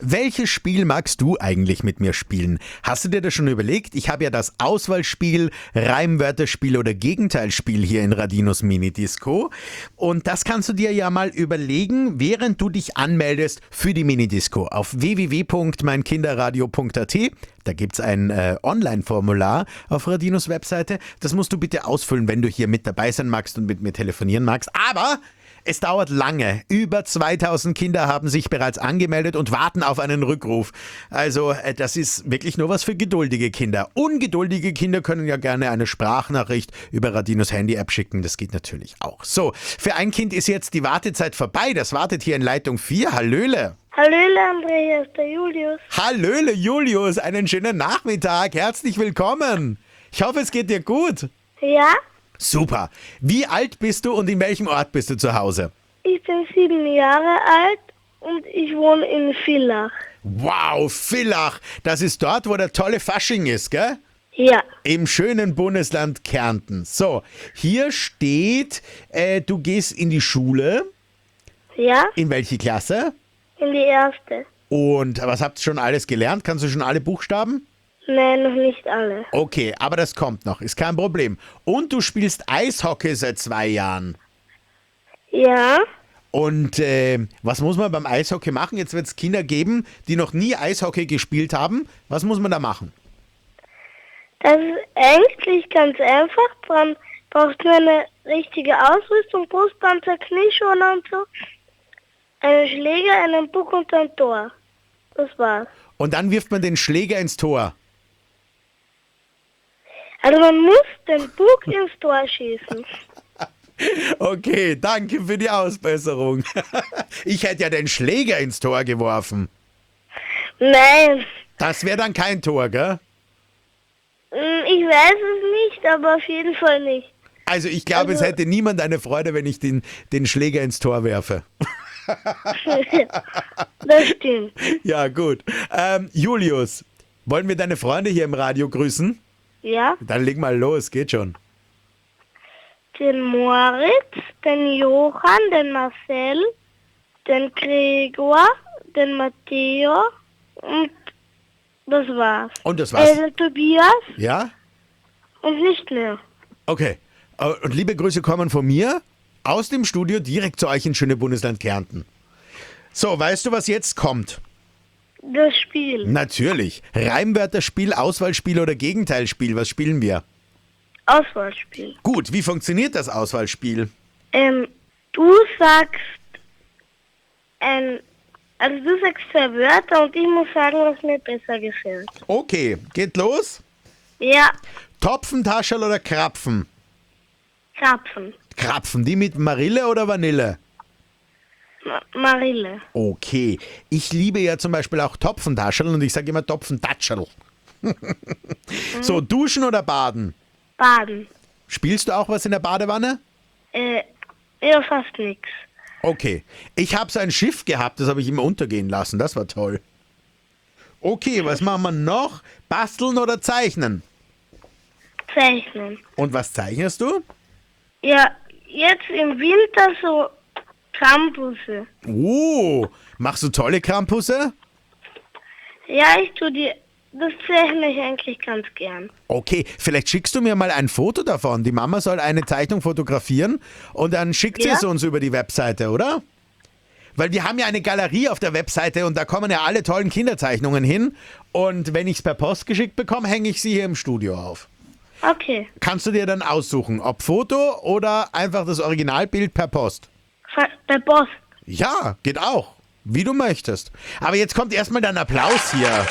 welches Spiel magst du eigentlich mit mir spielen? Hast du dir das schon überlegt? Ich habe ja das Auswahlspiel, Reimwörterspiel oder Gegenteilspiel hier in Radinos Minidisco. Und das kannst du dir ja mal überlegen, während du dich anmeldest für die Minidisco auf www.meinkinderradio.at. Da gibt's ein Online-Formular auf Radinos Webseite. Das musst du bitte ausfüllen, wenn du hier mit dabei sein magst und mit mir telefonieren magst. Aber es dauert lange. Über 2000 Kinder haben sich bereits angemeldet und warten auf einen Rückruf. Also das ist wirklich nur was für geduldige Kinder. Ungeduldige Kinder können ja gerne eine Sprachnachricht über Radinos Handy-App schicken. Das geht natürlich auch. So, für ein Kind ist jetzt die Wartezeit vorbei. Das wartet hier in Leitung 4. Hallöle. Hallöle, André, hier ist der Julius. Hallöle, Julius. Einen schönen Nachmittag. Herzlich willkommen. Ich hoffe, es geht dir gut. Ja, Super. Wie alt bist du und in welchem Ort bist du zu Hause? ich bin 7 Jahre alt und ich wohne in Villach. Wow, Villach. Das ist dort, wo der tolle Fasching ist, gell? Ja, Im schönen Bundesland Kärnten. So, hier steht, du gehst in die Schule. ja, In welche Klasse? in die erste. Und was habt ihr schon alles gelernt? Kannst du schon alle Buchstaben? Nein, noch nicht alle. Okay, aber das kommt noch, ist kein Problem. Und du spielst Eishockey seit 2 Jahren. Ja, Und was muss man beim Eishockey machen? Jetzt wird es Kinder geben, die noch nie Eishockey gespielt haben. Was muss man da machen? das ist eigentlich ganz einfach. Man braucht nur eine richtige Ausrüstung, Brustpanzer, Knieschoner und so. Einen Schläger, einen Puck und ein Tor. Das war's. Und dann wirft man den Schläger ins Tor. Also man muss den Puck ins Tor schießen. Okay, danke für die Ausbesserung. Ich hätte ja den Schläger ins Tor geworfen. Nein, Das wäre dann kein Tor, gell? ich weiß es nicht, aber auf jeden Fall nicht. Also ich glaube, es hätte niemand eine Freude, wenn ich den Schläger ins Tor werfe. Das stimmt. Ja, gut. Julius, wollen wir deine Freunde hier im Radio grüßen? Ja, Dann leg mal los, geht schon. den Moritz, den Johann, den Marcel, den Gregor, den Matteo und das war's. Und das war's? Den Tobias Ja? und nicht mehr. Okay. Und liebe Grüße kommen von mir aus dem Studio direkt zu euch ins schöne Bundesland Kärnten. So, weißt du, was jetzt kommt? Das Spiel. Natürlich. Reimwörterspiel, Auswahlspiel oder Gegenteilspiel. Was spielen wir? Auswahlspiel. Gut, wie funktioniert das Auswahlspiel? Du sagst du sagst 2 Wörter und ich muss sagen, was mir besser gefällt. Okay, geht los. Ja, Topfen, Taschel oder Krapfen? Krapfen. Krapfen, die mit Marille oder Vanille? Marille. Okay, ich liebe ja zum Beispiel auch Topfentaschel und ich sage immer Topfentatschel. So, duschen oder baden? Baden. Spielst du auch was in der Badewanne? Ja, fast nix. Okay, ich habe so ein Schiff gehabt, das habe ich immer untergehen lassen, das war toll. Okay, was machen wir noch? Basteln oder zeichnen? Zeichnen. Und was zeichnest du? Ja, jetzt im Winter so Krampusse. Oh, machst du tolle Krampusse? Ja, das zeichne ich eigentlich ganz gern. Okay, vielleicht schickst du mir mal ein Foto davon. Die Mama soll eine Zeichnung fotografieren und dann schickt sie Ja. es uns über die Webseite, oder? Weil wir haben ja eine Galerie auf der Webseite und da kommen ja alle tollen Kinderzeichnungen hin. Und wenn ich es per Post geschickt bekomme, hänge ich sie hier im Studio auf. Okay, Kannst du dir dann aussuchen, ob Foto oder einfach das Originalbild per Post? bei Post. Ja, geht auch. Wie du möchtest. Aber jetzt kommt erstmal dein Applaus hier.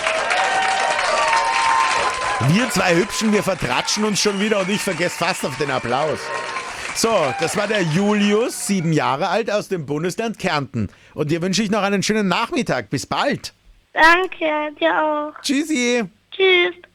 Wir zwei Hübschen, wir vertratschen uns schon wieder und ich vergesse fast auf den Applaus. So, das war der Julius, 7 Jahre alt, aus dem Bundesland Kärnten. Und dir wünsche ich noch einen schönen Nachmittag. Bis bald. Danke, dir auch. Tschüssi. Tschüss.